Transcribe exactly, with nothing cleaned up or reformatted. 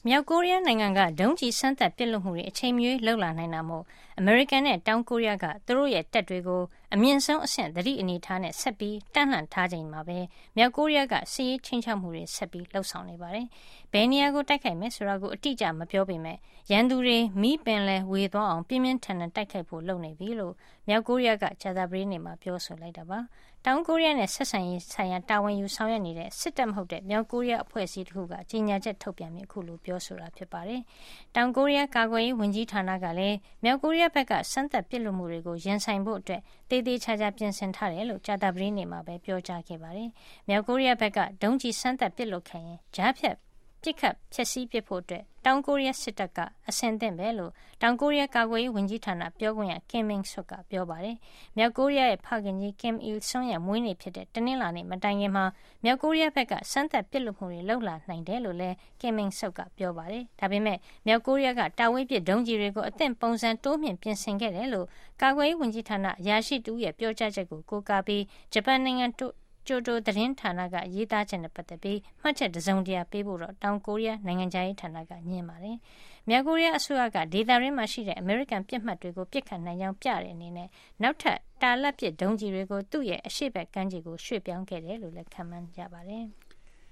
မြောက်ကိုရီးယားနိုင်ငံကဒုံးကျည်စမ်းသပ်ပစ်လွှတ်မှုတွေအချိန်မရွေးလုပ်လာနိုင်တာမို့အမေရိကန်နဲ့တောင်ကိုရီးယားကသူတို့ရဲ့တပ်တွေကိုအမြင့်ဆုံးအဆင့်သတိအနေထားနဲ့ဆက်ပြီးတန့်လှန့်ထားချိန်မှာပဲမြောက်ကိုရီးယားကစစ်ရေးချိန်ချမှုတွေဆက်ပြီးလှုပ်ဆောင်နေပါတယ်။ဘယ်နေရာကိုတိုက်ခိုက်မယ်ဆိုတာကိုအတိအကျမပြောပေမဲ့ရန်သူတွေမီးပင်လဲဝေသွားအောင်ပြင်းပြင်းထန်ထန်တိုက်ခိုက်ဖို့လုပ်နေပြီလို့မြောက်ကိုရီးယားကကြာသပတေးနေ့မှာပြောဆိုလိုက်တာပါ။တောင်ကိုရီးယားနဲ့ဆက်ဆံရေးဆိုင်ရာတာဝန်ယူဆောင်ရွက်နေတဲ့စစ်တပ်မဟုတ်တဲ့မြောက်ကိုရီးယားအဖွဲ့အစည်းတစ်ခုကကြေညာချက်ထုတ်ပြန်ပြီးအခုလိုပြောဆိုတာဖြစ်ပါတယ်။တောင်ကိုရီးယားကာကွယ်ရေးဝန်ကြီးဌာနကလည်းမြောက်ကိုရီးယားဘက်ကစမ်းသပ်ပစ်လွှတ်မှုတွေကိုရင်ဆိုင်ဖို့အတွက်တေးသေးချာချာပြင်ဆင်ထားတယ်လို့ကြာသပတေးနေ့မှာပဲပြောကြားခဲ့ပါတယ်။မြောက်ကိုရီးယားဘက်ကဒုံးကျည်စမ်းသပ်ပစ်လွှတ်ခဲ့ရင်ကြားဖြတ်ပစ်ခတ်ဖျက်ဆီးပစ်ဖို့အတွက်တောင်ကိုရီးယားစစ်တပ်ကအဆင်သင့်ပဲလို့တောင်ကိုရီးယားကာကွယ်ရေးဝန်ကြီးဌာနပြောခွင့်ရကင်မင်းဆွတ်ကပြောပါတယ်။မြောက်ကိုရီးယားရဲ့ဖခင်ကြီးကင်အီလ်ဆွန်ရဲ့မွေးနေ့ဖြစ်တဲ့တနင်္လာနေ့မတိုင်ခင်မှာမြောက်ကိုရီးယားဘက်ကစမ်းသပ်ပစ်လွှတ်မှုတွေလုပ်လာနိုင်တယ်လို့လည်းကင်မင်းဆွတ်ကပြောပါတယ်။ဒါပေမဲ့မြောက်ကိုရီးယားကတာဝေးပစ်ဒုံးကျည်တွေကိုအသင့်ပုံစံတိုးမြင့်ပြင်ဆင်ခဲ့တယ်လို့ကာကွယ်ရေးဝန်ကြီးဌာနအရာရှိတူရဲ့ပြောကြားချက်ကိုကိုးကားပြီးဂျပန်နိုင်ငံကျိုတိုသတင်းဌာနကရေးသားချက်နဲ့ပတ်သက်ပြီးမှတ်ချက်တစုံတရာပေးဖို့တော့တောင်ကိုရီးယားနိုင်ငံခြားရေးဌာနကညှင်းပါတယ်။မြောက်ကိုရီးယားအစိုးရကဒေသရင်းမှာရှိတဲ့အမေရိကန်ပစ်မှတ်တွေကိုပစ်ခတ်နိုင်ကြောင်းပြတဲ့အနေနဲ့နောက်ထပ်တာလတ်ပစ်ဒုံးကျည်တွေကိုသူ့ရဲ့အရှေ့ဘက်ကမ်းခြေကိုရွှေ့ပြောင်းခဲ့တယ်လို့လည်းခန့်မှန်းကြပါတယ်။